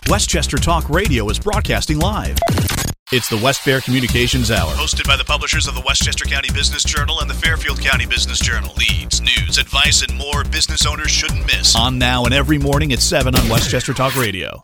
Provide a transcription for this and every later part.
Westchester Talk Radio is broadcasting live. It's the West Bear Communications Hour, hosted by the publishers of the Westchester County Business Journal and the Fairfield County Business Journal. Leads, news, advice, and more business owners shouldn't miss. On now and every morning at 7 on Westchester Talk Radio.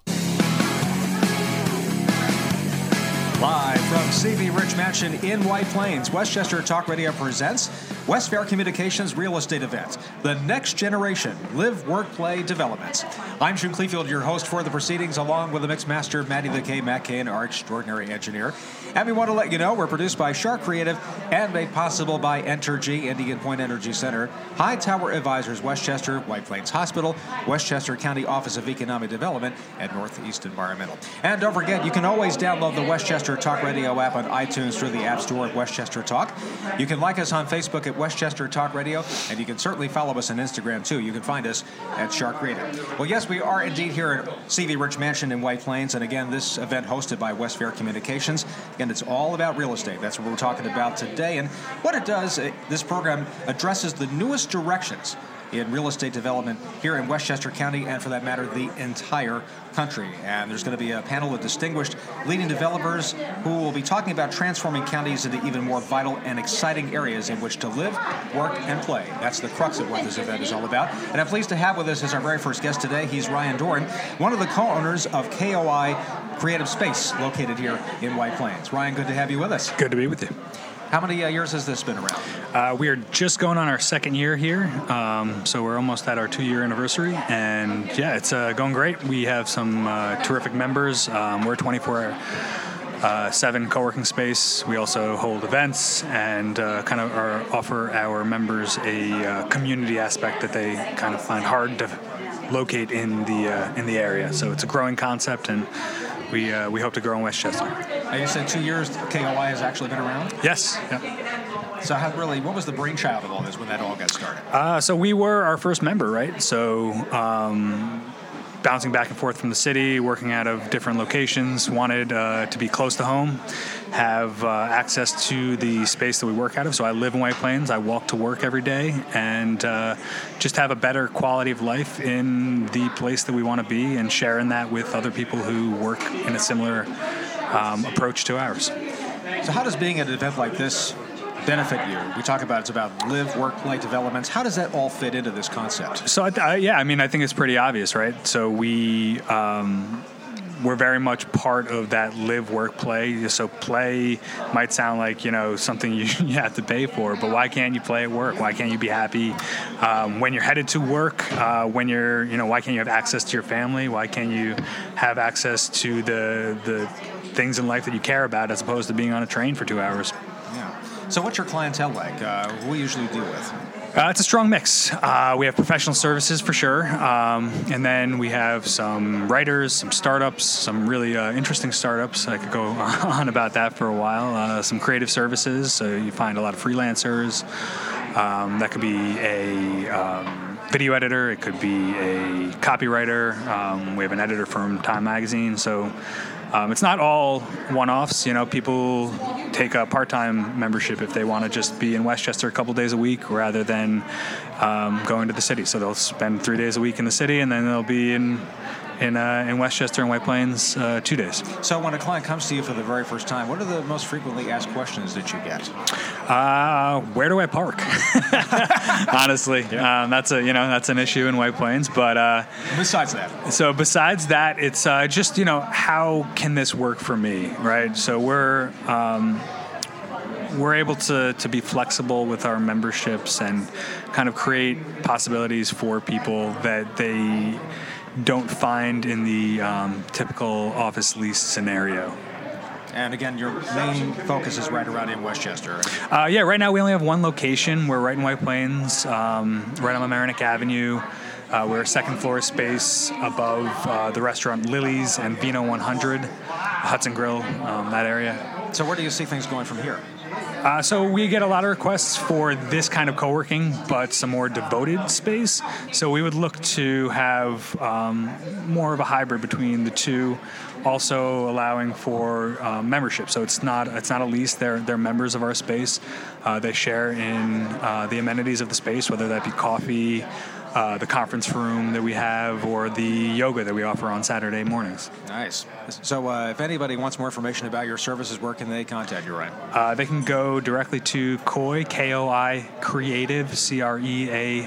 Live from CV Rich Mansion in White Plains, Westchester Talk Radio presents West Bear Communications Real Estate Event, the next generation live, work, play developments. I'm Jim Clefield, your host for the proceedings, along with the mix master, Maddie the K. Matt Kane, our extraordinary engineer. And we want to let you know we're produced by Shark Creative and made possible by Entergy, Indian Point Energy Center, High Tower Advisors, Westchester, White Plains Hospital, Westchester County Office of Economic Development, and Northeast Environmental. And don't forget, you can always download the Westchester Talk Radio app on iTunes through the App Store at Westchester Talk. You can like us on Facebook at Westchester Talk Radio, and you can certainly follow us on Instagram too. You can find us at Shark Creative. Well, yes, we are indeed here at CV Rich Mansion in White Plains, and again, this event hosted by West Bear Communications. Again, it's all about real estate. That's what we're talking about today. And what it does, this program addresses the newest directions in real estate development here in Westchester County and, for that matter, the entire country. And there's going to be a panel of distinguished leading developers who will be talking about transforming counties into even more vital and exciting areas in which to live, work, and play. That's the crux of what this event is all about. And I'm pleased to have with us as our very first guest today, he's Ryan Doran, one of the co-owners of KOI Creative Space, located here in White Plains. Ryan, good to have you with us. Good to be with you. How many years has this been around? We are just going on our second year here, so we're almost at our 2-year anniversary, and yeah, it's going great. We have some terrific members. We're 24/7 co-working space. We also hold events and kind of offer our members a community aspect that they kind of find hard to locate in the area. So it's a growing concept, and we hope to grow in Westchester. You said 2 years KOI has actually been around? Yes. Yeah. So what was the brainchild of all this when that all got started? So we were our first member, right? So bouncing back and forth from the city, working out of different locations, wanted to be close to home, have access to the space that we work out of. So I live in White Plains. I walk to work every day, and just have a better quality of life in the place that we want to be, and sharing that with other people who work in a similar approach to ours. So how does being at an event like this benefit you? We talk about it's about live, work, play developments. How does that all fit into this concept? So I think it's pretty obvious, right? So we're very much part of that live, work, play. So play might sound like, something you have to pay for, but why can't you play at work? Why can't you be happy when you're headed to work? Why can't you have access to your family? Why can't you have access to the things in life that you care about, as opposed to being on a train for 2 hours? Yeah. So what's your clientele like? Who do you usually deal with? It's a strong mix. We have professional services for sure, and then we have some writers, some startups, some really interesting startups. I could go on about that for a while. Some creative services, so you find a lot of freelancers. That could be a video editor. It could be a copywriter. We have an editor from Time Magazine, so it's not all one-offs. People take a part-time membership if they want to just be in Westchester a couple days a week rather than going to the city. So they'll spend 3 days a week in the city, and then they'll be in Westchester and White Plains 2 days. So when a client comes to you for the very first time, what are the most frequently asked questions that you get? Where do I park? Honestly, yeah. That's an issue in White Plains. But besides that, it's just how can this work for me, right? So we're able to be flexible with our memberships and kind of create possibilities for people that they don't find in the typical office lease scenario. And again, your main focus is right around in Westchester. Right now we only have one location. We're right in White Plains, right on Mamaroneck Avenue. We're a second-floor space above the restaurant Lily's and Vino 100, Hudson Grill, that area. So where do you see things going from here? So we get a lot of requests for this kind of co-working, but some more devoted space. So we would look to have more of a hybrid between the two, also allowing for membership. So it's not a lease. They're members of our space. They share in the amenities of the space, whether that be coffee, the conference room that we have, or the yoga that we offer on Saturday mornings. Nice. So if anybody wants more information about your services, where can they contact you, Ryan? They can go directly to KOI, K-O-I Creative, CREATIVE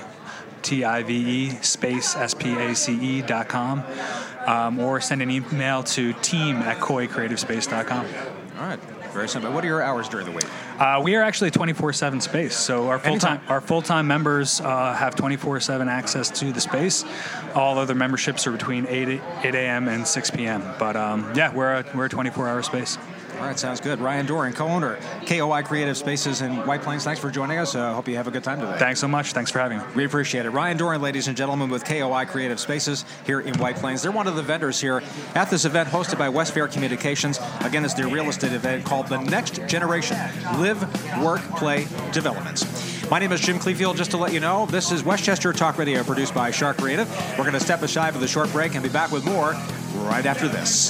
space SPACE.com, or send an email to team@KOICreativespace.com. All right. Very simple. What are your hours during the week? We are actually 24/7 space, so our full-time members have 24/7 access to the space. All other memberships are between 8 a.m. and 6 p.m. But we're a 24-hour space. All right, sounds good. Ryan Doran, co-owner, KOI Creative Spaces in White Plains. Thanks for joining us. Hope you have a good time today. Thanks so much. Thanks for having me. We appreciate it. Ryan Doran, ladies and gentlemen, with KOI Creative Spaces here in White Plains. They're one of the vendors here at this event hosted by West Fair Communications. Again, it's their real estate event called The Next Generation Live, Work, Play Developments. My name is Jim Cleefield. Just to let you know, this is Westchester Talk Radio, produced by Shark Creative. We're going to step aside for the short break and be back with more right after this.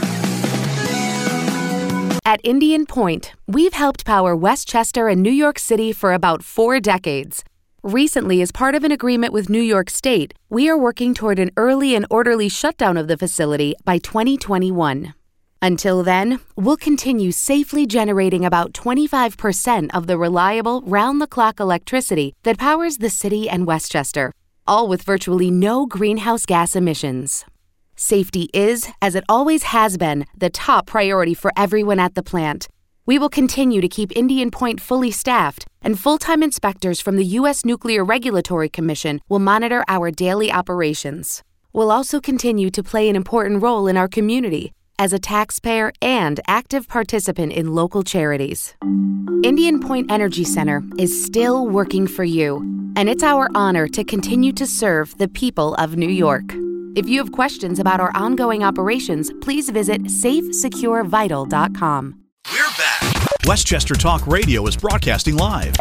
At Indian Point, we've helped power Westchester and New York City for about 4 decades. Recently, as part of an agreement with New York State, we are working toward an early and orderly shutdown of the facility by 2021. Until then, we'll continue safely generating about 25% of the reliable, round-the-clock electricity that powers the city and Westchester, all with virtually no greenhouse gas emissions. Safety is, as it always has been, the top priority for everyone at the plant. We will continue to keep Indian Point fully staffed, and full-time inspectors from the U.S. Nuclear Regulatory Commission will monitor our daily operations. We'll also continue to play an important role in our community as a taxpayer and active participant in local charities. Indian Point Energy Center is still working for you, and it's our honor to continue to serve the people of New York. If you have questions about our ongoing operations, please visit safesecurevital.com. We're back. Westchester Talk Radio is broadcasting live.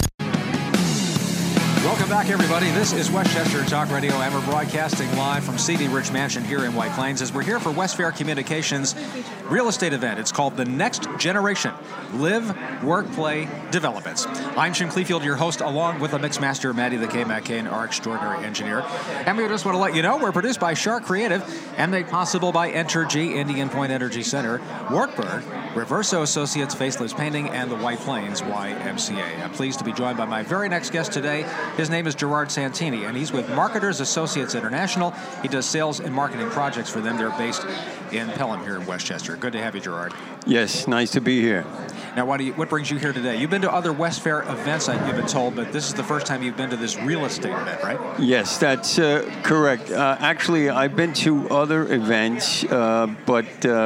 Welcome back, everybody. This is Westchester Talk Radio, and we're broadcasting live from C.D. Rich Mansion here in White Plains as we're here for West Fair Communications real estate event. It's called The Next Generation Live, Work, Play Developments. I'm Jim Cleefield, your host, along with the Mixmaster, Maddie the K-Mac Kane, our extraordinary engineer. And we just want to let you know we're produced by Shark Creative and made possible by Entergy, Indian Point Energy Center, Wartburg, Reverso Associates, Faceless Painting, and the White Plains YMCA. I'm pleased to be joined by my very next guest today. His name is Gerard Santini, and he's with Marketers Associates International. He does sales and marketing projects for them. They're based in Pelham here in Westchester. Good to have you, Gerard. Yes, nice to be here. Now, what brings you here today? You've been to other West Fair events, you've been told, but this is the first time you've been to this real estate event, right? Yes, that's correct. Actually, I've been to other events, but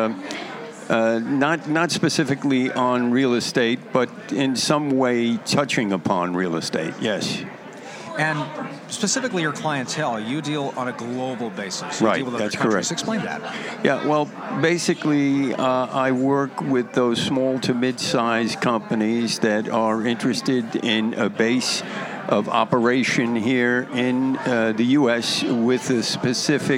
not specifically on real estate, but in some way touching upon real estate, yes. And specifically your clientele, you deal on a global basis. You right, deal with other that's countries. correct. Explain that. Yeah, well, basically, I work with those small to mid-sized companies that are interested in a base of operation here in the U.S. with a specific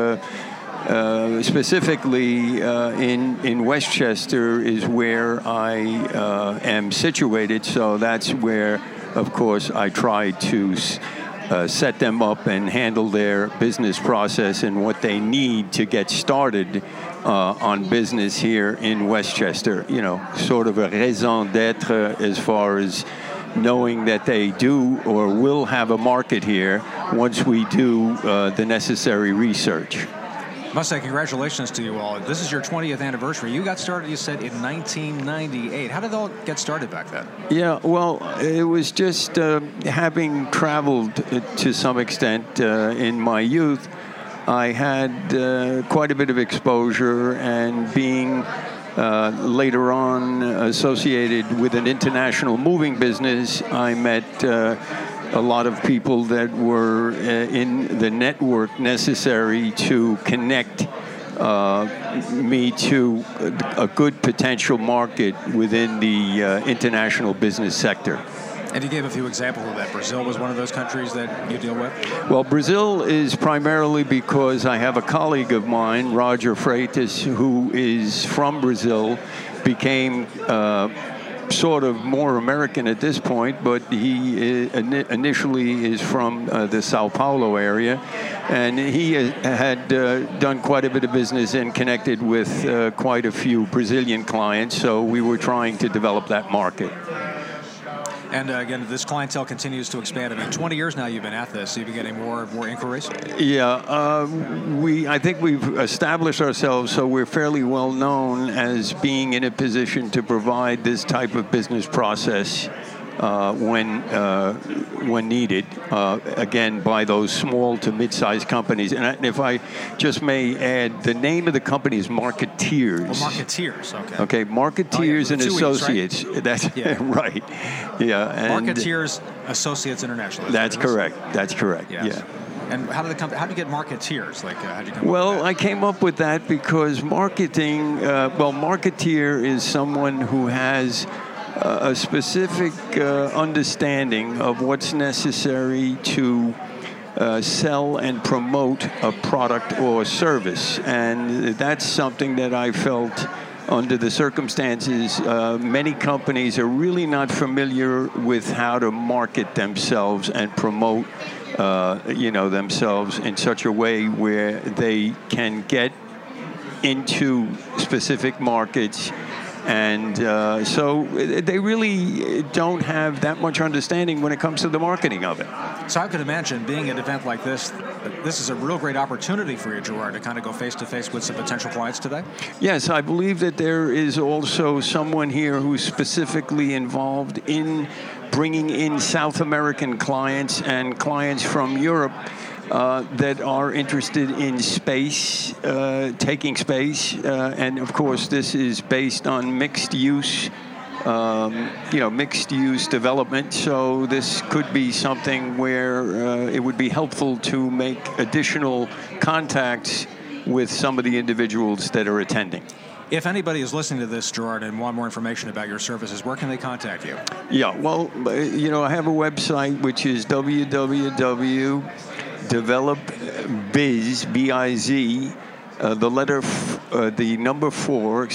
specifically in Westchester is where I am situated, so that's where, of course, I try to set them up and handle their business process and what they need to get started on business here in Westchester. You know, sort of a raison d'être as far as knowing that they do or will have a market here once we do the necessary research. I must say, congratulations to you all. This is your 20th anniversary. You got started, you said, in 1998. How did it all get started back then? Yeah, well, it was just having traveled to some extent in my youth, I had quite a bit of exposure, and being later on associated with an international moving business, I met a lot of people that were in the network necessary to connect me to a good potential market within the international business sector. And you gave a few examples of that. Brazil was one of those countries that you deal with? Well, Brazil is primarily because I have a colleague of mine, Roger Freitas, who is from Brazil, became sort of more American at this point, but he initially is from the Sao Paulo area, and he had done quite a bit of business and connected with quite a few Brazilian clients, so we were trying to develop that market. And again, this clientele continues to expand. I mean, 20 years now you've been at this. So you've been getting more inquiries? Yeah, I think we've established ourselves so we're fairly well known as being in a position to provide this type of business process when needed, again, by those small to mid-sized companies. And if I just may add, the name of the company is Marketeers. Oh, Marketeers, okay. Okay, Marketeers and Associates. Right? That's right. Yeah. And Marketeers Associates International. That's correct. That's correct. Yes. Yeah. And how did you get Marketeers? Like, how did you come up with that? I came up with that because marketing, marketeer is someone who has a specific understanding of what's necessary to sell and promote a product or service. And that's something that I felt under the circumstances, many companies are really not familiar with how to market themselves and promote themselves in such a way where they can get into specific markets. And so they really don't have that much understanding when it comes to the marketing of it. So I could imagine being at an event like this is a real great opportunity for you, Gerard, to kind of go face-to-face with some potential clients today? Yes, I believe that there is also someone here who's specifically involved in bringing in South American clients and clients from Europe that are interested in space, taking space, and of course this is based on mixed use development. So this could be something where it would be helpful to make additional contacts with some of the individuals that are attending. If anybody is listening to this, Gerard, and want more information about your services, where can they contact you? Yeah, well, I have a website which is www.developbiz, B-I-Z, the number 4,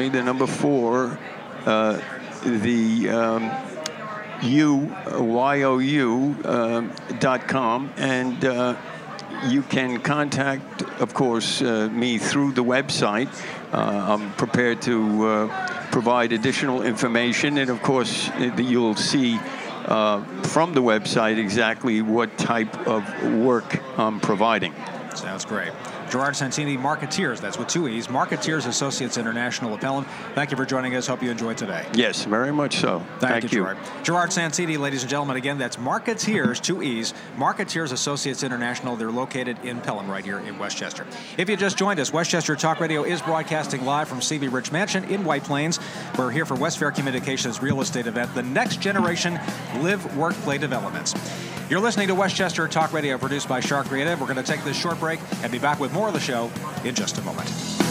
YOU.com, and you can contact, of course, me through the website. I'm prepared to provide additional information, and of course, you'll see from the website exactly what type of work I'm providing. Sounds great. Gerard Santini, Marketeers, that's with 2 E's, Marketeers Associates International of Pelham. Thank you for joining us. Hope you enjoyed today. Yes, very much so. Thank you. Gerard. Gerard Santini, ladies and gentlemen, again, that's Marketeers, 2 E's, Marketeers Associates International. They're located in Pelham right here in Westchester. If you just joined us, Westchester Talk Radio is broadcasting live from CV Rich Mansion in White Plains. We're here for West Fair Communications real estate event, the Next Generation Live, Work, Play Developments. You're listening to Westchester Talk Radio, produced by Shark Creative. We're going to take this short break and be back with more of the show in just a moment.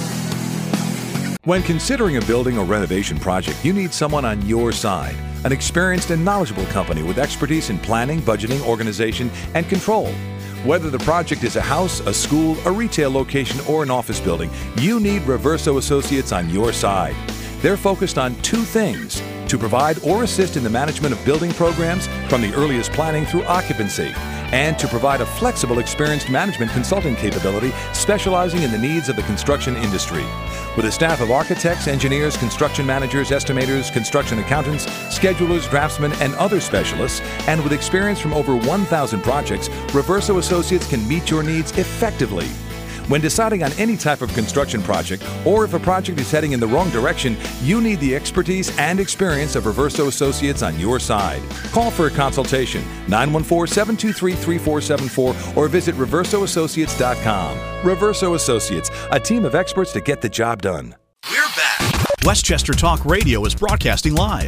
When considering a building or renovation project, you need someone on your side. An experienced and knowledgeable company with expertise in planning, budgeting, organization, and control. Whether the project is a house, a school, a retail location, or an office building, you need Reverso Associates on your side. They're focused on 2 things: to provide or assist in the management of building programs from the earliest planning through occupancy, and to provide a flexible, experienced management consulting capability specializing in the needs of the construction industry. With a staff of architects, engineers, construction managers, estimators, construction accountants, schedulers, draftsmen, and other specialists, and with experience from over 1,000 projects, Reverso Associates can meet your needs effectively. When deciding on any type of construction project, or if a project is heading in the wrong direction, you need the expertise and experience of Reverso Associates on your side. Call for a consultation, 914-723-3474, or visit reversoassociates.com. Reverso Associates, a team of experts to get the job done. We're back. Westchester Talk Radio is broadcasting live.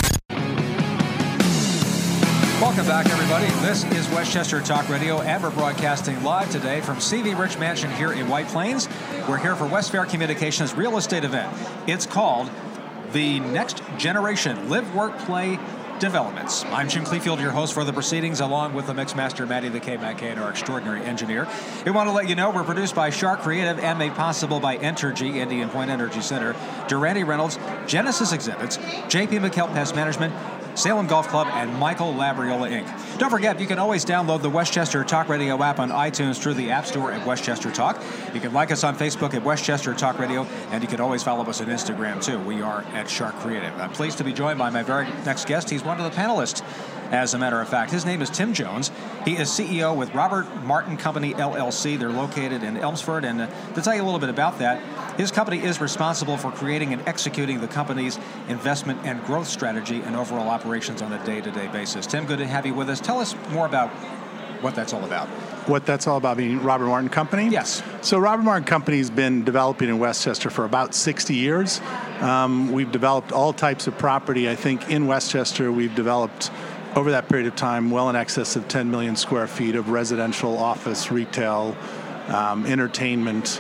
Welcome back, everybody. This is Westchester Talk Radio, and we're broadcasting live today from CV Rich Mansion here in White Plains. We're here for West Fair Communications real estate event. It's called the Next Generation Live, Work, Play Developments. I'm Jim Cleefield, your host for the proceedings, along with the Mixmaster Matty the K. McCain, our extraordinary engineer. We want to let you know we're produced by Shark Creative and made possible by Entergy, Indian Point Energy Center, Durante Reynolds, Genesis Exhibits, JP McKell Pest Management, Salem Golf Club, and Michael Labriola, Inc. Don't forget, you can always download the Westchester Talk Radio app on iTunes through the App Store at Westchester Talk. You can like us on Facebook at Westchester Talk Radio, and you can always follow us on Instagram, too. We are at Shark Creative. I'm pleased to be joined by my very next guest. He's one of the panelists, as a matter of fact. His name is Tim Jones. He is CEO with Robert Martin Company, LLC. They're located in Elmsford, and to tell you a little bit about that, his company is responsible for creating and executing the company's investment and growth strategy and overall operations on a day-to-day basis. Tim, good to have you with us. Tell us more about what that's all about. What that's all about, being Robert Martin Company? Yes. So Robert Martin Company has been developing in Westchester for about 60 years. We've developed all types of property. I think in Westchester we've developed, over that period of time, well in excess of 10 million square feet of residential, office, retail, entertainment,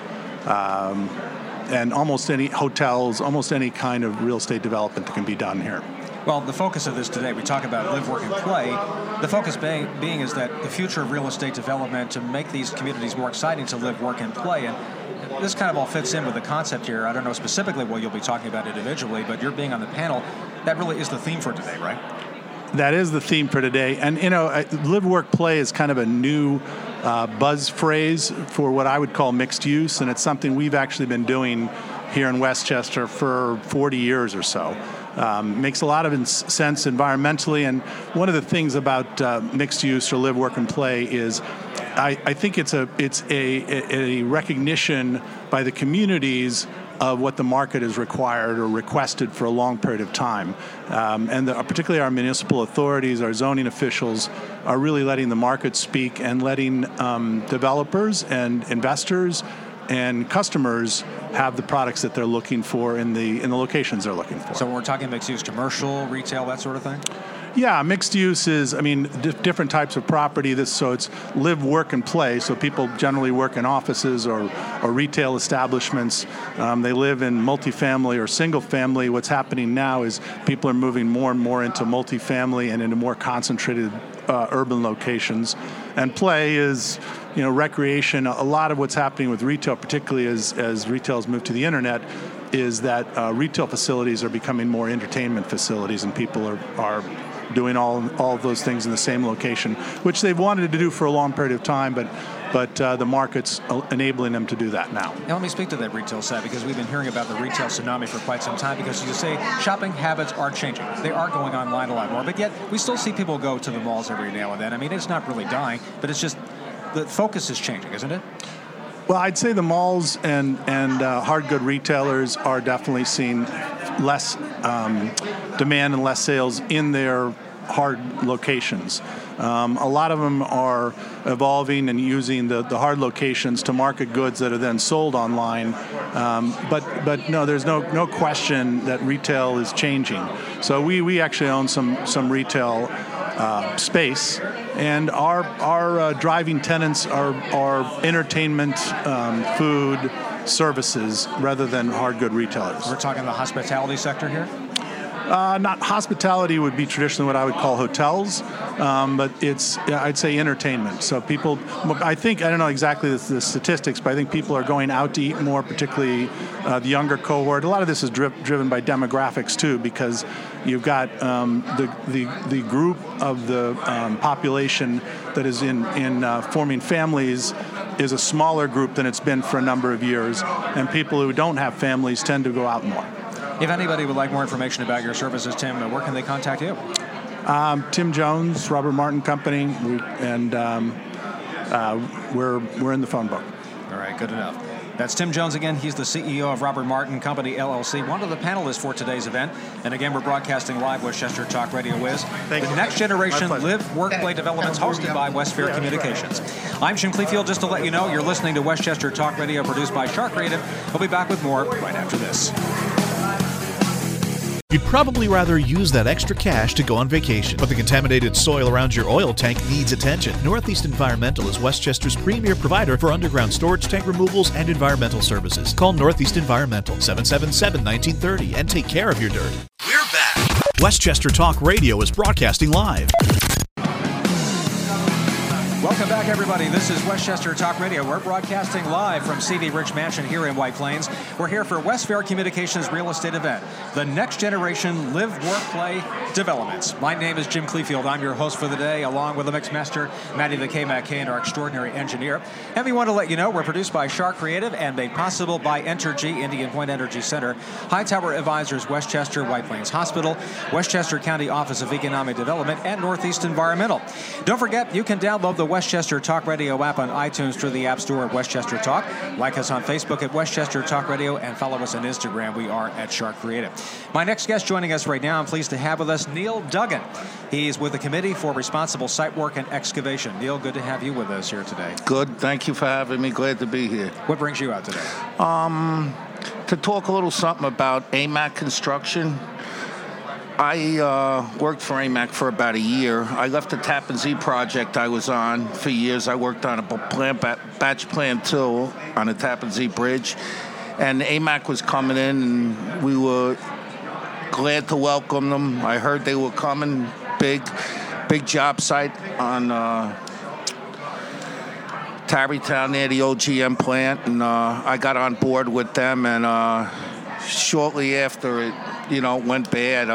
and almost any hotels, almost any kind of real estate development that can be done here. Well, the focus of this today, we talk about live, work, and play. The focus being is that the future of real estate development to make these communities more exciting to live, work, and play. And this kind of all fits in with the concept here. I don't know specifically what you'll be talking about individually, but you're being on the panel. That really is the theme for today, right? That is the theme for today. And, live, work, play is kind of a new buzz phrase for what I would call mixed use, and it's something we've actually been doing here in Westchester for 40 years or so. Makes a lot of sense environmentally, and one of the things about mixed use or live, work, and play is I think it's a recognition by the communities of what the market has required or requested for a long period of time. And particularly our municipal authorities, our zoning officials, are really letting the market speak and letting developers and investors and customers have the products that they're looking for in the locations they're looking for. So when we're talking mixed use, commercial, retail, that sort of thing? Yeah, mixed use is, different types of property. So it's live, work, and play. So people generally work in offices or retail establishments. They live in multifamily or single family. What's happening now is people are moving more and more into multifamily and into more concentrated urban locations. And play is, recreation. A lot of what's happening with retail, particularly as retail's moved to the internet, is that retail facilities are becoming more entertainment facilities, and people are doing all of those things in the same location, which they've wanted to do for a long period of time, but the market's enabling them to do that now. Now let me speak to that retail side, because we've been hearing about the retail tsunami for quite some time, because you say shopping habits are changing. They are going online a lot more, but yet we still see people go to the malls every now and then. It's not really dying, but it's just the focus is changing, isn't it? Well, I'd say the malls and hard good retailers are definitely seeing less demand and less sales in their hard locations. A lot of them are evolving and using the hard locations to market goods that are then sold online. But no, there's no question that retail is changing. So we actually own some retail space, and our driving tenants are entertainment, food, services, rather than hard good retailers. We're talking the hospitality sector here? Not hospitality would be traditionally what I would call hotels, but I'd say entertainment. So people, I don't know exactly the statistics, but I think people are going out to eat more, particularly the younger cohort. A lot of this is driven by demographics too, because you've got the group of the population that is in forming families is a smaller group than it's been for a number of years, and people who don't have families tend to go out more. If anybody would like more information about your services, Tim, where can they contact you? Tim Jones, Robert Martin Company, and we're in the phone book. All right, good enough. That's Tim Jones again. He's the CEO of Robert Martin Company, LLC, one of the panelists for today's event. And again, we're broadcasting live Westchester Talk Radio is the Next Generation Live, Work, Play Developments, hosted by West Fair Communications. I'm Jim Cleefield. Just to let you know, you're listening to Westchester Talk Radio, produced by Shark Creative. We'll be back with more right after this. You'd probably rather use that extra cash to go on vacation, but the contaminated soil around your oil tank needs attention. Northeast Environmental is Westchester's premier provider for underground storage tank removals and environmental services. Call Northeast Environmental, 777-1930, and take care of your dirt. We're back. Westchester Talk Radio is broadcasting live. Welcome back, everybody. This is Westchester Talk Radio. We're broadcasting live from CV Rich Mansion here in White Plains. We're here for West Fair Communications real estate event, the Next Generation Live, Work, Play Developments. My name is Jim Cleefield. I'm your host for the day, along with the Mixmaster, Maddie the K-Mac Kane, our extraordinary engineer. And we want to let you know we're produced by Shark Creative and made possible by Entergy, Indian Point Energy Center, Hightower Advisors, Westchester, White Plains Hospital, Westchester County Office of Economic Development, and Northeast Environmental. Don't forget, you can download the Westchester Talk Radio app on iTunes through the App Store at Westchester Talk. Like us on Facebook at Westchester Talk Radio and follow us on Instagram. We are at Shark Creative. My next guest joining us right now, I'm pleased to have with us Neil Duggan. He's with the Committee for Responsible Site Work and Excavation. Neil, good to have you with us here today. Good. Thank you for having me. Glad to be here. What brings you out today? To talk a little something about AMAC construction. I worked for AMAC for about a year. I left the Tappan Zee project I was on for years. I worked on a batch plan 2 on the Tappan Zee Bridge. And AMAC was coming in, and we were glad to welcome them. I heard they were coming, big job site on Tarrytown near the OGM plant. And I got on board with them, and shortly after it, went bad.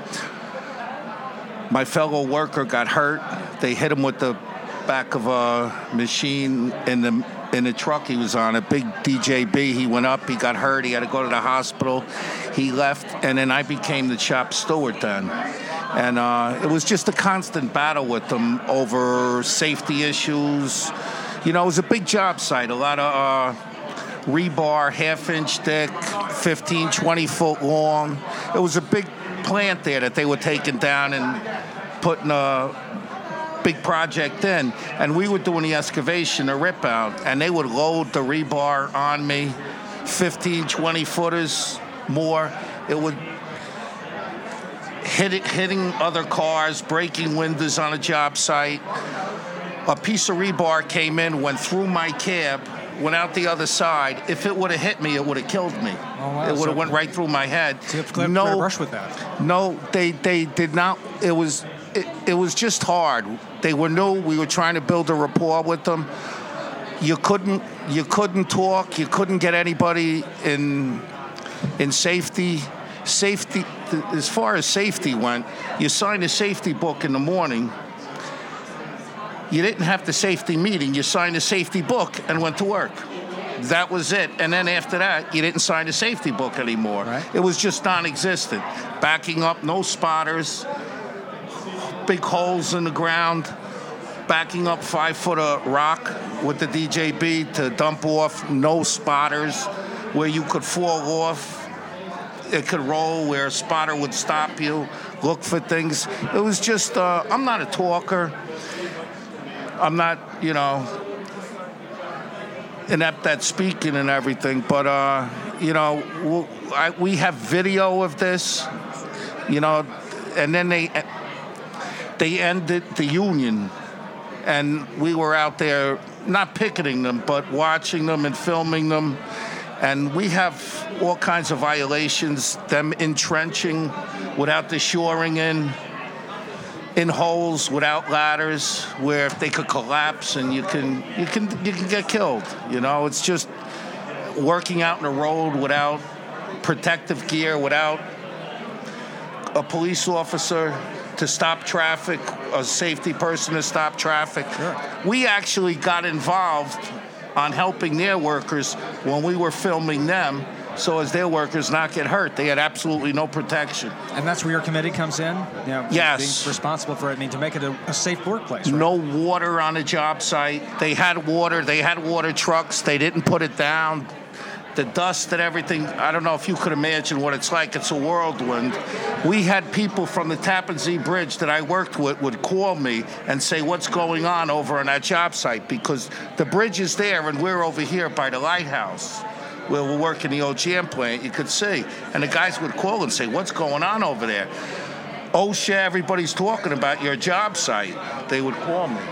My fellow worker got hurt. They hit him with the back of a machine in the truck he was on, a big DJB. He went up, he got hurt, he had to go to the hospital. He left, and then I became the shop steward then. And it was just a constant battle with them over safety issues. It was a big job site, a lot of rebar, half-inch thick, 15, 20 foot long. It was a big plant there that they were taking down and putting a big project in. And we were doing the excavation, the rip out, and they would load the rebar on me, 15, 20 footers more. It would hitting other cars, breaking windows on a job site. A piece of rebar came in, went through my cab, went out the other side. If it would have hit me, it would have killed me. Oh, wow. It would have went right through my head. So you have to clear brush with that. No, they did not. It was just hard. They were new. We were trying to build a rapport with them. You couldn't talk. You couldn't get anybody in safety. Safety, as far as safety went, you signed a safety book in the morning. You didn't have the safety meeting. You signed a safety book and went to work. That was it. And then after that, you didn't sign a safety book anymore. Right. It was just non-existent. Backing up, no spotters, big holes in the ground, backing up 5 foot of rock with the DJB to dump off, no spotters, where you could fall off. It could roll where a spotter would stop you, look for things. It was just, I'm not a talker. I'm not, inept at speaking and everything, but, we have video of this, and then they ended the union, and we were out there not picketing them, but watching them and filming them, and we have all kinds of violations, them entrenching without the shoring in holes without ladders, where if they could collapse and you can get killed. It's just working out in the road without protective gear, without a police officer to stop traffic, a safety person to stop traffic. Sure. We actually got involved on helping their workers when we were filming them, so as their workers not get hurt. They had absolutely no protection. And that's where your committee comes in? Yes. Being responsible for it, to make it a safe workplace, right? No water on the job site. They had water trucks. They didn't put it down. The dust and everything, I don't know if you could imagine what it's like. It's a whirlwind. We had people from the Tappan Zee Bridge that I worked with would call me and say, what's going on over on that job site? Because the bridge is there and we're over here by the lighthouse where we're working the OGM plant, you could see. And the guys would call and say, what's going on over there? OSHA, everybody's talking about your job site. They would call me,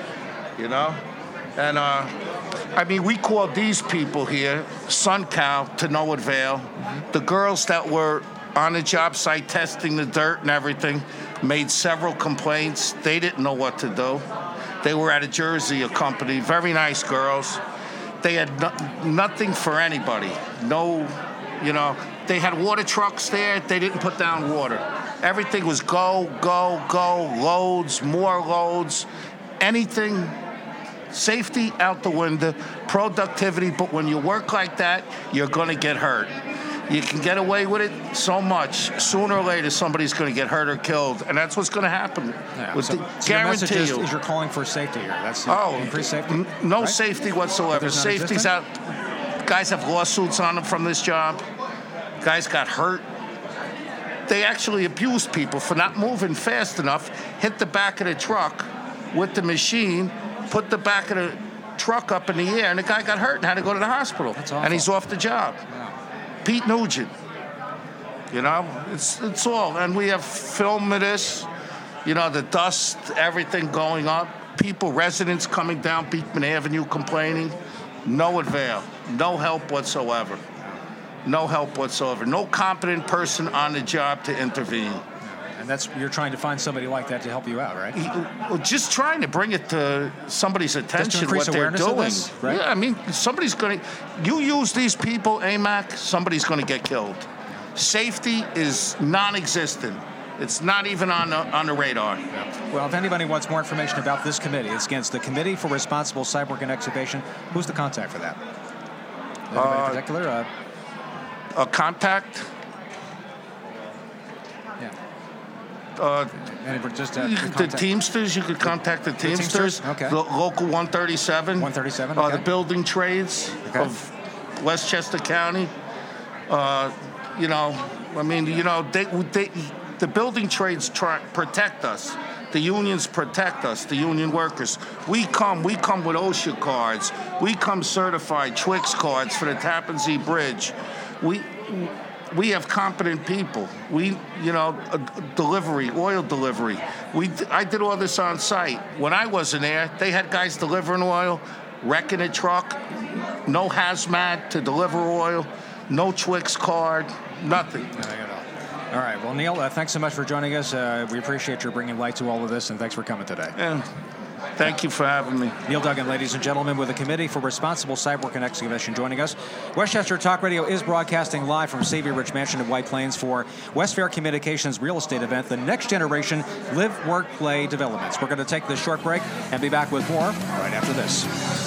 And, we called these people here, SunCal, to no avail. The girls that were on the job site testing the dirt and everything, made several complaints. They didn't know what to do. They were out of Jersey, a company, very nice girls. They had nothing for anybody. No, they had water trucks there. They didn't put down water. Everything was go, loads, more loads, anything. Safety out the window, productivity, but when you work like that, you're going to get hurt. You can get away with it so much. Sooner or later, somebody's going to get hurt or killed, and that's what's going to happen. Yeah, so your message is you're calling for safety here. That's increased safety? No right? Safety whatsoever. Safety's out. Guys have lawsuits on them from this job. Guys got hurt. They actually abused people for not moving fast enough, hit the back of the truck with the machine, put the back of the truck up in the air, and the guy got hurt and had to go to the hospital. That's awful. And he's off the job. Yeah. Pete Nugent. It's all. And we have film of this, the dust, everything going up. People, residents coming down Beekman Avenue complaining. No avail. No help whatsoever. No help whatsoever. No competent person on the job to intervene. And you're trying to find somebody like that to help you out, right? Just trying to bring it to somebody's attention what they're doing. This, right? Yeah, somebody's going to. You use these people, AMAC, somebody's going to get killed. Safety is non-existent. It's not even on the radar. Yeah. Well, if anybody wants more information about this committee, it's against the Committee for Responsible Site Work and Excavation. Who's the contact for that? Anybody in particular? A contact? The Teamsters, you could contact the Teamsters. Okay. The local 137. 137, okay. The building trades of Westchester County. The building trades protect us. The unions protect us, the union workers. We come with OSHA cards. We come certified Twix cards for the Tappan Zee Bridge. We have competent people. Delivery, oil delivery. I did all this on site. When I wasn't there, they had guys delivering oil, wrecking a truck, no hazmat to deliver oil, no Twix card, nothing. All right. Well, Neil, thanks so much for joining us. We appreciate your bringing light to all of this, and thanks for coming today. Yeah. Thank you for having me. Neil Duggan, ladies and gentlemen, with the Committee for Responsible Site Work and Excavation joining us. Westchester Talk Radio is broadcasting live from Xavier Ridge Mansion in White Plains for West Fair Communications real estate event, the Next Generation Live, Work, Play Developments. We're going to take this short break and be back with more right after this.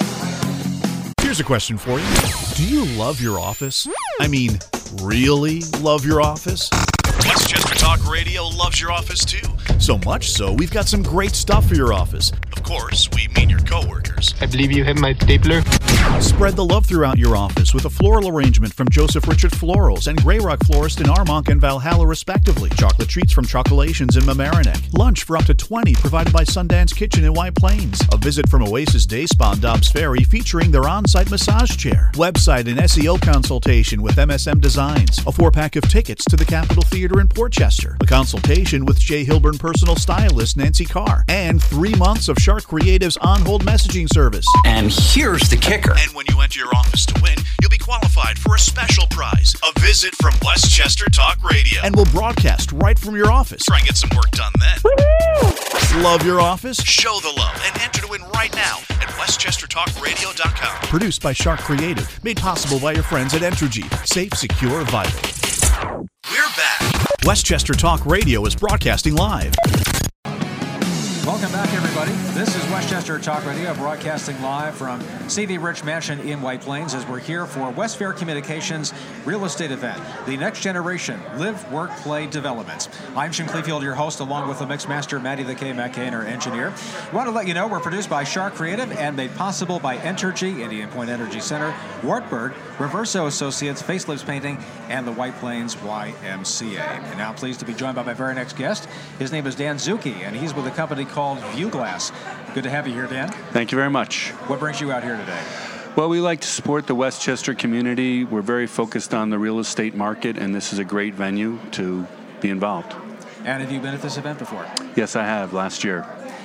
Here's a question for you. Do you love your office? I mean, really love your office? Westchester Talk Radio loves your office too. So much so, we've got some great stuff for your office. Of course, we mean your coworkers. I believe you have my stapler. Spread the love throughout your office with a floral arrangement from Joseph Richard Florals and Grey Rock Florist in Armonk and Valhalla, respectively. Chocolate treats from Chocolations in Mamaroneck. Lunch for up to 20 provided by Sundance Kitchen in White Plains. A visit from Oasis Day Spa in Dobbs Ferry featuring their on-site massage chair. Website and SEO consultation with MSM Designs. A 4-pack of tickets to the Capitol Theater in Portchester. A consultation with Jay Hilburn personal stylist Nancy Carr. And 3 months of Shark Creative's on-hold messaging service. And here's the kicker. And when you enter your office to win, you'll be qualified for a special prize, a visit from Westchester Talk Radio. And we'll broadcast right from your office. Try and get some work done then. Woo-hoo! Love your office? Show the love and enter to win right now at westchestertalkradio.com. Produced by Shark Creative. Made possible by your friends at Entergy. Safe, secure, vital. We're back. Westchester Talk Radio is broadcasting live. Welcome back, everybody. This is Westchester Talk Radio, broadcasting live from Xavier Ridge Mansion in White Plains as we're here for West Fair Communications real estate event, the Next Generation Live, Work, Play Developments. I'm Jim Clefield, your host, along with the mix master, Matty the K. McCain, our engineer. We want to let you know we're produced by Shark Creative and made possible by Entergy, Indian Point Energy Center, Wartburg, Reverso Associates, Facelifts Painting, and the White Plains YMCA. And now pleased to be joined by my very next guest. His name is Dan Zucchi, and he's with a company called ViewGlass. Good to have you here, Dan. Thank you very much. What brings you out here today? Well, we like to support the Westchester community. We're very focused on the real estate market, and this is a great venue to be involved. And have you been at this event before? Yes, I have, last year.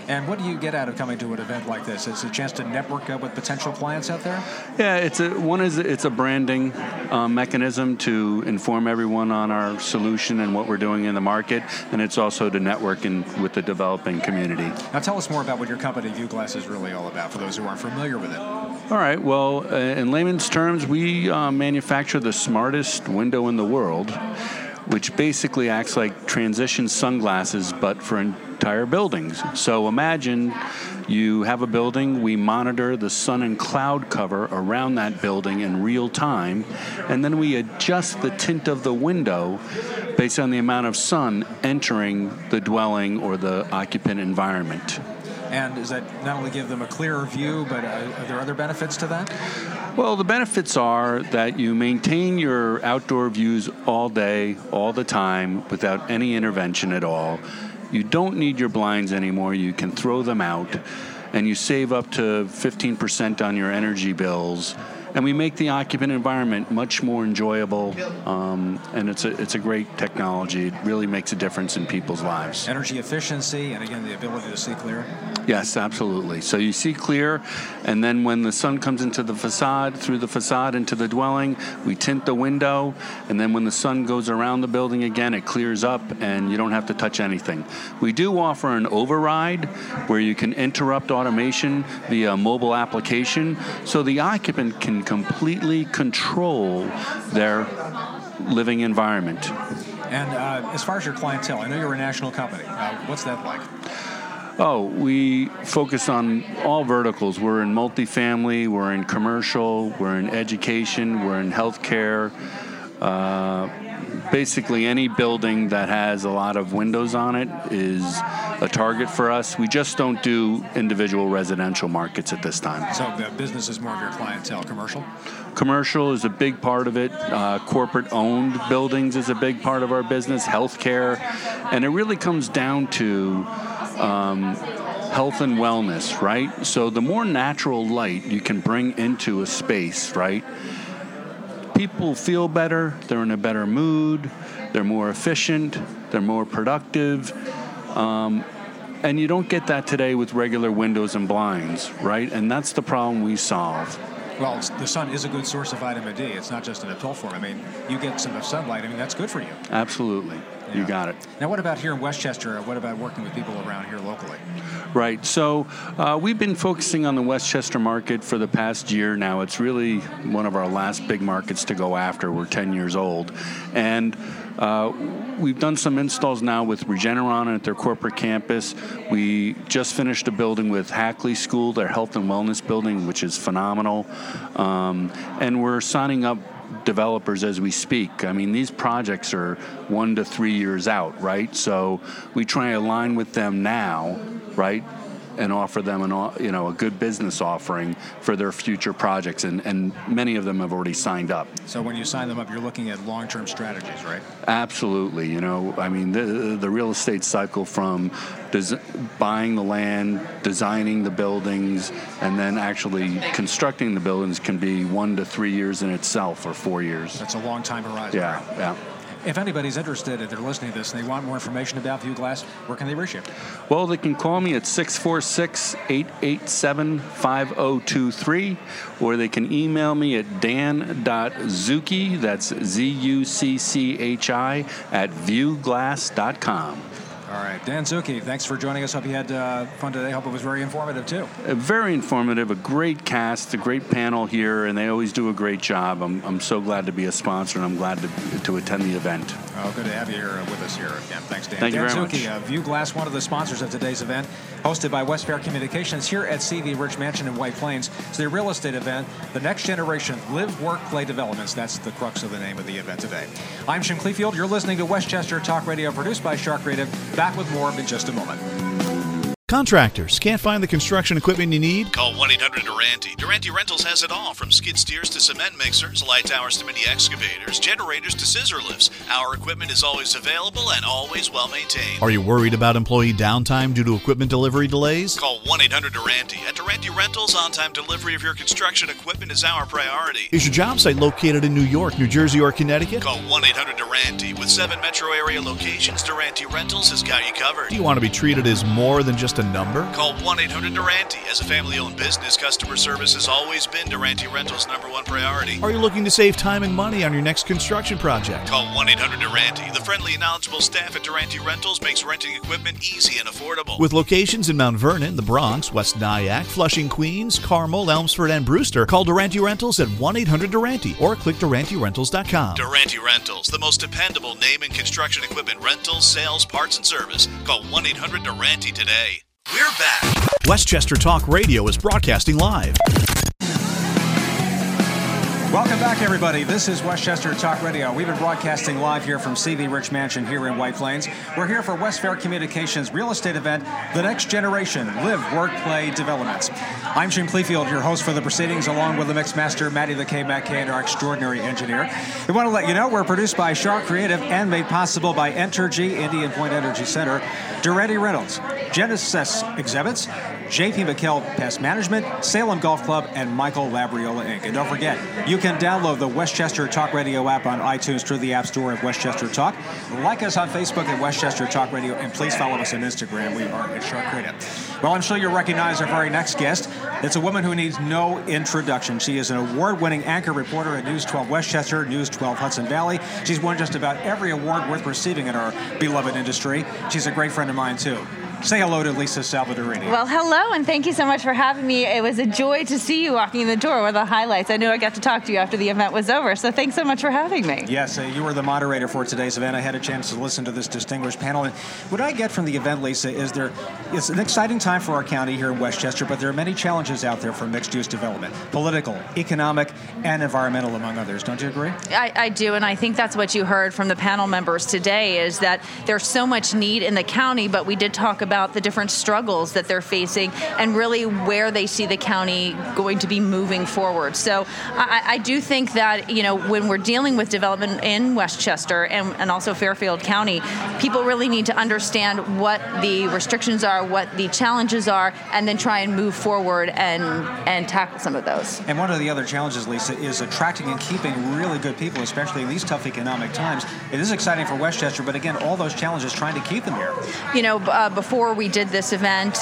And what do you get out of coming to an event like this? It's a chance to network with potential clients out there? Yeah, it's a branding mechanism to inform everyone on our solution and what we're doing in the market, and it's also to network with the developing community. Now tell us more about what your company, ViewGlass, is really all about for those who aren't familiar with it. All right. Well, in layman's terms, we manufacture the smartest window in the world, which basically acts like transition sunglasses, but for entire buildings. So imagine you have a building, we monitor the sun and cloud cover around that building in real time, and then we adjust the tint of the window based on the amount of sun entering the dwelling or the occupant environment. And does that not only give them a clearer view, but are there other benefits to that? Well, the benefits are that you maintain your outdoor views all day, all the time, without any intervention at all. You don't need your blinds anymore. You can throw them out, and you save up to 15% on your energy bills. And we make the occupant environment much more enjoyable, and it's a great technology. It really makes a difference in people's lives. Energy efficiency, and again, the ability to see clear. Yes, absolutely. So you see clear, and then when the sun comes into the facade, through the facade into the dwelling, we tint the window, and then when the sun goes around the building again, it clears up, and you don't have to touch anything. We do offer an override where you can interrupt automation via mobile application, so the occupant can completely control their living environment. And as far as your clientele, I know you're a national company. What's that like? Oh, we focus on all verticals. We're in multifamily, we're in commercial, we're in education, we're in healthcare. Basically, any building that has a lot of windows on it is a target for us. We just don't do individual residential markets at this time. So the business is more of your clientele, commercial? Commercial is a big part of it. Corporate-owned buildings is a big part of our business, healthcare. And it really comes down to health and wellness, right? So the more natural light you can bring into a space, right? People feel better, they're in a better mood, they're more efficient, they're more productive. And you don't get that today with regular windows and blinds, right? And that's the problem we solve. Well, the sun is a good source of vitamin D. It's not just in a pill form. I mean, you get some sunlight. I mean, that's good for you. Absolutely. Yeah. You got it. Now, what about here in Westchester? What about working with people around here locally? Right. So we've been focusing on the Westchester market for the past year now. It's really one of our last big markets to go after. We're 10 years old. And we've done some installs now with Regeneron at their corporate campus. We just finished a building with Hackley School, their health and wellness building, which is phenomenal. And we're signing up developers as we speak. I mean, these projects are 1 to 3 years out, right? So we try and align with them now, right? And offer them a good business offering for their future projects, and many of them have already signed up. So when you sign them up, you're looking at long-term strategies, right? Absolutely. I mean, the real estate cycle from buying the land, designing the buildings, and then actually constructing the buildings can be 1 to 3 years in itself, or 4 years. That's a long time horizon. Yeah, right? yeah. If anybody's interested, if they're listening to this and they want more information about ViewGlass, where can they reach you? Well, they can call me at 646-887-5023, or they can email me at dan.zucchi, that's ZUCCHI, at viewglass.com. All right. Dan Zucchi, thanks for joining us. Hope you had fun today. Hope it was very informative, too. Very informative. A great cast, a great panel here, and they always do a great job. I'm so glad to be a sponsor, and I'm glad to attend the event. Oh, good to have you here with us here again. Thanks, Dan. Thank you very Zucchi, much. ViewGlass, one of the sponsors of today's event, hosted by West Fair Communications here at CV Rich Mansion in White Plains. It's the real estate event, the next generation Live, Work, Play Developments. That's the crux of the name of the event today. I'm Jim Cleefield. You're listening to Westchester Talk Radio, produced by Shark Creative. Back with more in just a moment. Contractors, can't find the construction equipment you need? Call 1-800-DURANTE. Durante Rentals has it all, from skid steers to cement mixers, light towers to mini excavators, generators to scissor lifts. Our equipment is always available and always well maintained. Are you worried about employee downtime due to equipment delivery delays? Call 1-800-DURANTE. At Durante Rentals, on-time delivery of your construction equipment is our priority. Is your job site located in New York, New Jersey, or Connecticut? Call 1-800-DURANTE. With 7 metro area locations, Durante Rentals has got you covered. Do you want to be treated as more than just a number? Call 1-800-Durante. As a family-owned business, customer service has always been Durante Rentals' #1 priority. Are you looking to save time and money on your next construction project? Call 1-800-Durante. The friendly and knowledgeable staff at Durante Rentals makes renting equipment easy and affordable. With locations in Mount Vernon, the Bronx, West Nyack, Flushing, Queens, Carmel, Elmsford, and Brewster, call Durante Rentals at 1-800-Durante or click DuranteRentals.com. Durante Rentals, the most dependable name in construction equipment rentals, sales, parts, and service. Call 1-800-Durante today. We're back. Westchester Talk Radio is broadcasting live. Welcome back, everybody. This is Westchester Talk Radio. We've been broadcasting live here from CV Rich Mansion here in White Plains. We're here for West Fair Communications real estate event, The Next Generation, Live, Work, Play Developments. I'm Jim Clefield, your host for the proceedings, along with the Mixmaster, Maddie the K-Mac K, and our extraordinary engineer. We want to let you know we're produced by Shark Creative and made possible by Entergy, Indian Point Energy Center, Durante Rentals, Genesis Exhibits, JP McKell Pest Management, Salem Golf Club, and Michael Labriola Inc. And don't forget, you can download the Westchester Talk Radio app on iTunes through the App Store of Westchester Talk. Like us on Facebook at Westchester Talk Radio, and please follow us on Instagram. We are at Shark Creative. Well, I'm sure you'll recognize our very next guest. It's a woman who needs no introduction. She is an award-winning anchor reporter at News 12 Westchester, News 12 Hudson Valley. She's won just about every award worth receiving in our beloved industry. She's a great friend of mine, too. Say hello to Lisa Salvadorini. Well, hello, and thank you so much for having me. It was a joy to see you walking in the door. One of the highlights. I knew I got to talk to you after the event was over, so thanks so much for having me. Yes, you were the moderator for today's event. I had a chance to listen to this distinguished panel. And what I get from the event, Lisa, is it's an exciting time for our county here in Westchester, but there are many challenges out there for mixed-use development, political, economic, and environmental, among others. Don't you agree? I do, and I think that's what you heard from the panel members today, is that there's so much need in the county, but we did talk about the different struggles that they're facing and really where they see the county going to be moving forward. So I do think that, when we're dealing with development in Westchester and also Fairfield County, people really need to understand what the restrictions are, what the challenges are, and then try and move forward and tackle some of those. And one of the other challenges, Lisa, is attracting and keeping really good people, especially in these tough economic times. It is exciting for Westchester, but again, all those challenges trying to keep them here. Before we did this event,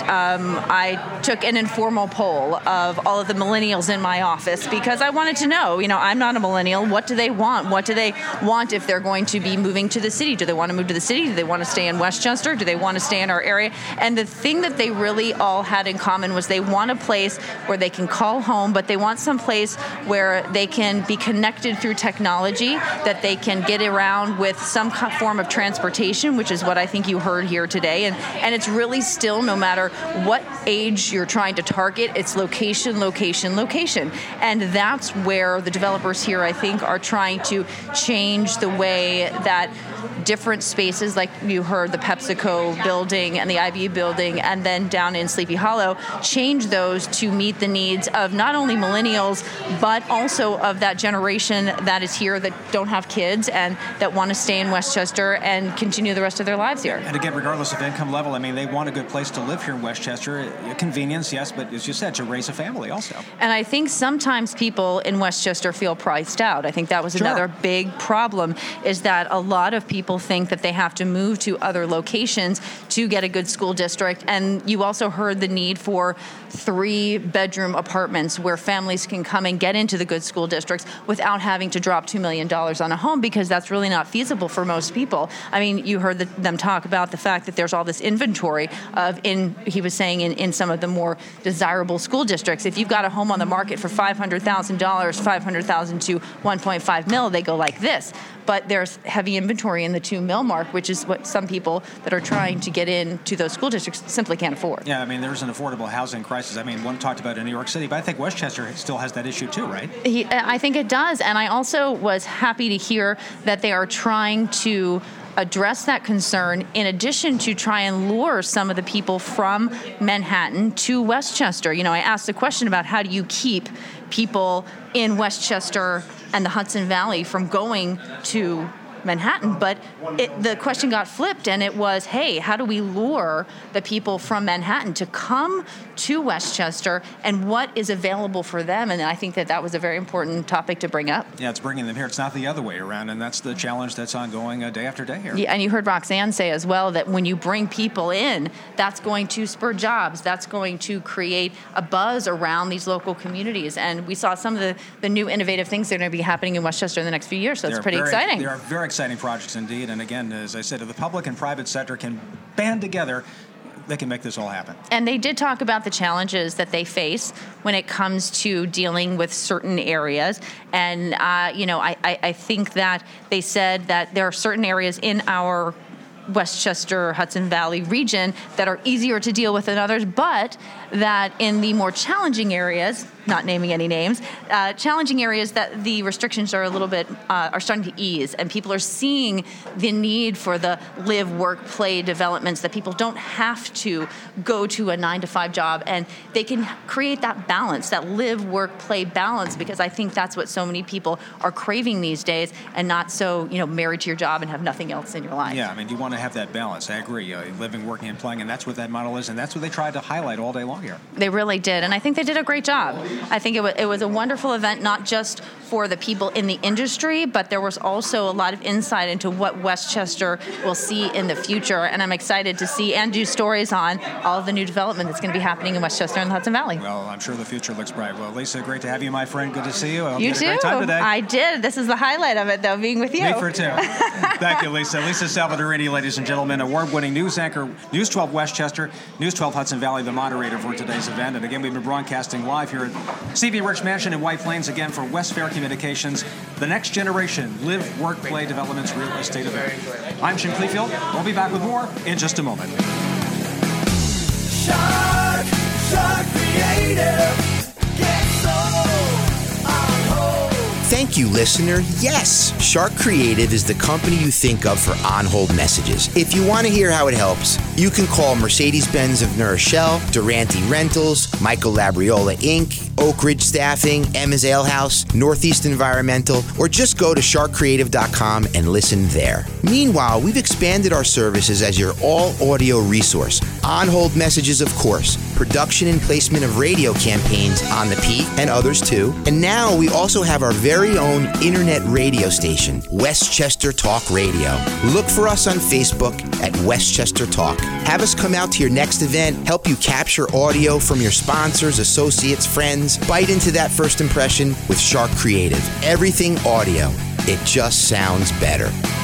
I took an informal poll of all of the millennials in my office because I wanted to know, I'm not a millennial. What do they want? What do they want if they're going to be moving to the city? Do they want to move to the city? Do they want to stay in Westchester? Do they want to stay in our area? And the thing that they really all had in common was they want a place where they can call home, but they want some place where they can be connected through technology, that they can get around with some form of transportation, which is what I think you heard here today. And it's really still, no matter what age you're trying to target, it's location, location, location. And that's where the developers here, I think, are trying to change the way that different spaces, like you heard the PepsiCo building and the IBU building, and then down in Sleepy Hollow, change those to meet the needs of not only millennials, but also of that generation that is here that don't have kids and that want to stay in Westchester and continue the rest of their lives here. And again, regardless of income level, they want a good place to live here in Westchester. Convenience, yes, but as you said, to raise a family also. And I think sometimes people in Westchester feel priced out. I think that was another big problem, is that a lot of people think that they have to move to other locations to get a good school district. And you also heard the need for 3-bedroom apartments where families can come and get into the good school districts without having to drop $2 million on a home, because that's really not feasible for most people. You heard them talk about the fact that there's all this inventory he was saying, in some of the more desirable school districts. If you've got a home on the market for $500,000, $500,000 to $1.5 million, they go like this. But there's heavy inventory in the $2 million mark, which is what some people that are trying to get into those school districts simply can't afford. Yeah, there's an affordable housing crisis. One talked about in New York City, but I think Westchester still has that issue too, right? I think it does. And I also was happy to hear that they are trying to address that concern, in addition to try and lure some of the people from Manhattan to Westchester. I asked a question about how do you keep people in Westchester and the Hudson Valley from going to Manhattan. But the question got flipped, and it was, hey, how do we lure the people from Manhattan to come to Westchester, and what is available for them? And I think that was a very important topic to bring up. Yeah, it's bringing them here. It's not the other way around, and that's the challenge that's ongoing day after day here. Yeah, and you heard Roxanne say as well that when you bring people in, that's going to spur jobs. That's going to create a buzz around these local communities. And we saw some of the new innovative things that are going to be happening in Westchester in the next few years, so it's pretty exciting. They are very exciting projects indeed. And again, as I said, if the public and private sector can band together, they can make this all happen. And they did talk about the challenges that they face when it comes to dealing with certain areas. And, I think that they said that there are certain areas in our Westchester, Hudson Valley region that are easier to deal with than others, but that in the more challenging areas, not naming any names, challenging areas that the restrictions are a little bit, are starting to ease, and people are seeing the need for the live, work, play developments, that people don't have to go to a 9-to-5 job, and they can create that balance, that live, work, play balance, because I think that's what so many people are craving these days, and not so, married to your job and have nothing else in your life. Yeah, I mean, you want to have that balance. I agree. Living, working, and playing, and that's what that model is, and that's what they tried to highlight all day long here. They really did, and I think they did a great job. I think it was a wonderful event, not just for the people in the industry, but there was also a lot of insight into what Westchester will see in the future, and I'm excited to see and do stories on all of the new development that's going to be happening in Westchester and the Hudson Valley. Well, I'm sure the future looks bright. Well, Lisa, great to have you, my friend. Good to see you. I hope You had too. a great time today. I did. This is the highlight of it, though, being with you. Me for two. Thank you, Lisa. Lisa Salvadorini, ladies and gentlemen, award-winning news anchor, News 12 Westchester, News 12 Hudson Valley, the moderator for today's event. And again, we've been broadcasting live here at CV Rich Mansion in White Plains, again for West Fair Communications, the next generation live, work, play developments real estate event. I'm Jim Cleefield. We'll be back with more in just a moment. Shark Creative, get sold on hold. Thank you, listener. Yes, Shark Creative is the company you think of for on-hold messages. If you want to hear how it helps, you can call Mercedes-Benz of New Rochelle, Durante Rentals, Michael Labriola Inc., Oak Ridge Staffing, Emma's Ale House, Northeast Environmental, or just go to sharkcreative.com and listen there. Meanwhile, we've expanded our services as your all-audio resource. On-hold messages, of course, production and placement of radio campaigns on the Peak and others too. And now we also have our very own internet radio station, Westchester Talk Radio. Look for us on Facebook at Westchester Talk. Have us come out to your next event, help you capture audio from your sponsors, associates, friends. Bite into that first impression with Shark Creative. Everything audio. It just sounds better.